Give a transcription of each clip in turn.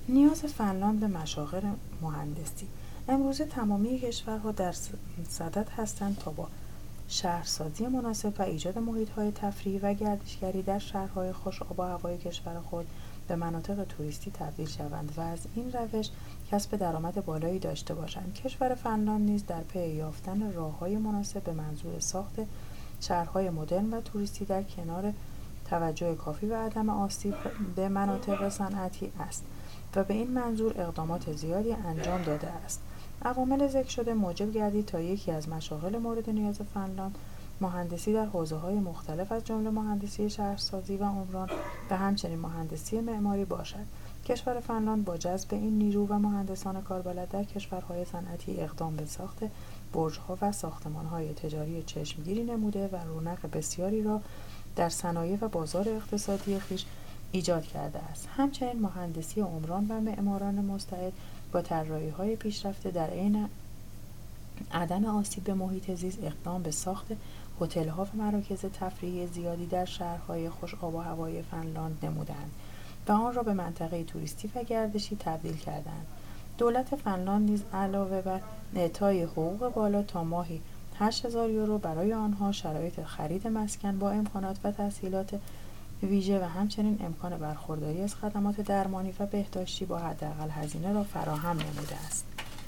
نیاز فنلاند به مشاغل مهندسی. امروزه تمامی کشورها در صدد هستند تا با شهرسازی مناسب و ایجاد محیط‌های تفریحی و گردشگری در شهرهای خوش آب و هوای کشور خود به مناطق توریستی تبدیل شوند و از این روش کسب درآمد بالایی داشته باشند. کشور فنلاند نیز در پی یافتن راه‌های مناسب به منظور ساخت شهرهای مدرن و توریستی در کنار توجه کافی و عدم آسیب به مناطق صنعتی است و به این منظور اقدامات زیادی انجام داده است. عوامل ذکر شده موجب گردید تا یکی از مشاغل مورد نیاز فنلاند مهندسی در حوزه‌های مختلف از جمله مهندسی شهرسازی و عمران و همچنین مهندسی معماری باشد. کشور فنلاند با جذب این نیرو و مهندسان کاربلد در کشورهای صنعتی اقدام به ساخت برج‌ها و ساختمان‌های تجاری چشمگیری نموده و رونق بسیاری را در صنایع و بازار اقتصادی خویش ایجاد کرده است. همچنین مهندسی عمران و معماران مستعد با طراحی‌های پیشرفته در عین عدم آسیب به محیط زیست اقدام به ساخت هتل‌ها و مراکز تفریحی زیادی در شهرهای خوش آب و هوای فنلاند نمودند و آن را به منطقه توریستی و گردشی تبدیل کردند. دولت فنلاند نیز علاوه بر اعطای حقوق بالا تا ماهی 8,000 یورو برای آنها شرایط خرید مسکن با امکانات و تسهیلات ویژه و همچنین امکان برخورداری از خدمات درمانی و بهداشتی با حداقل هزینه را فراهم نموده است.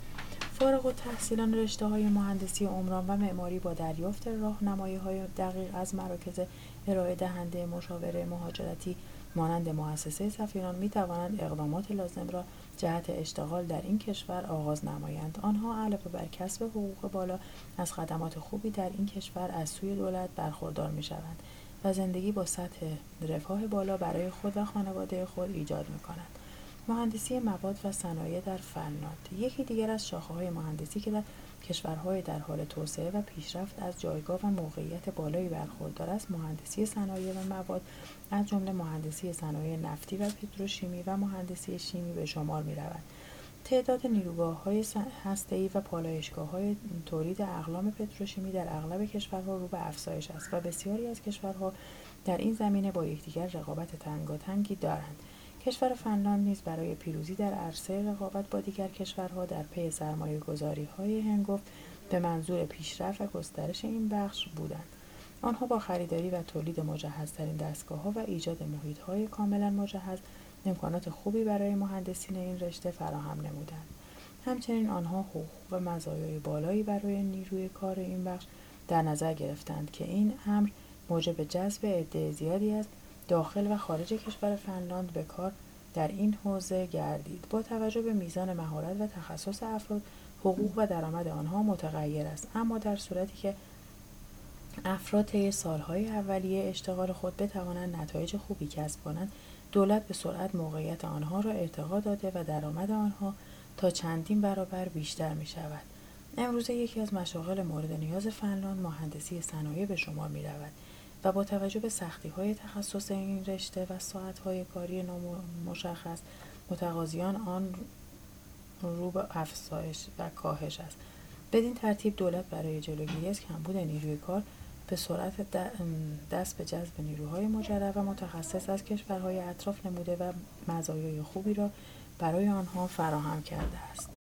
فارغ التحصیلان رشته‌های مهندسی عمران و معماری با دریافت راهنمایی‌های دقیق از مراکز ارائه دهنده مشاوره مهاجرتی مانند مؤسسه سفیران می‌توانند اقدامات لازم را جهت اشتغال در این کشور آغاز نمایند. آنها علاوه بر کسب حقوق بالا از خدمات خوبی در این کشور از سوی دولت برخوردار می‌شوند و زندگی با سطح رفاه بالا برای خود و خانواده خود ایجاد می‌کنند. مهندسی مواد و صنایع در فنلاند یکی دیگر از شاخه‌های مهندسی که در کشورهای در حال توسعه و پیشرفت از جایگاه و موقعیت بالایی برخوردار است مهندسی صنایع و مواد از جمله مهندسی صنایع نفتی و پتروشیمی و مهندسی شیمی به شمار می‌رود. تعداد نیروگاه‌های هسته‌ای و پالایشگاه‌های تولید اقلام پتروشیمی در اغلب کشورها رو به افزایش است و بسیاری از کشورها در این زمینه با یکدیگر رقابت تنگاتنگی دارند. کشور فنلاند نیز برای پیروزی در عرصه رقابت با دیگر کشورها در پی سرمایه‌گذاری‌های هنگفت به منظور پیشرفت و گسترش این بخش بودند. آنها با خریداری و تولید مجهزترین دستگاه‌ها و ایجاد محیط‌های کاملاً مجهز امکانات خوبی برای مهندسین این رشته فراهم نمودند. همچنین آنها حقوق و مزایای بالایی برای نیروی کار این بخش در نظر گرفتند که این امر موجب جذب عده زیادی از داخل و خارج کشور فنلاند به کار در این حوزه گردید. با توجه به میزان مهارت و تخصص افراد، حقوق و درآمد آنها متغیر است، اما در صورتی که افراد طی سالهای اولیه اشتغال خود بتوانند نتایج خوبی کسب کنند، دولت به سرعت موقعیت آنها را ارتقا داده و درآمد آنها تا چندین برابر بیشتر می شود. امروزه یکی از مشاغل مورد نیاز فنلاند مهندسی صنایع به شمار می رود و با توجه به سختی‌های تخصص این رشته و ساعت‌های کاری نامشخص متقاضیان آن رو به افزایش و کاهش است. بدین ترتیب دولت برای جلوگیری از کمبود نیروی کار به سرعت دست به جذب نیروهای مجرب و متخصص از کشورهای اطراف نموده و مزایای خوبی را برای آنها فراهم کرده است.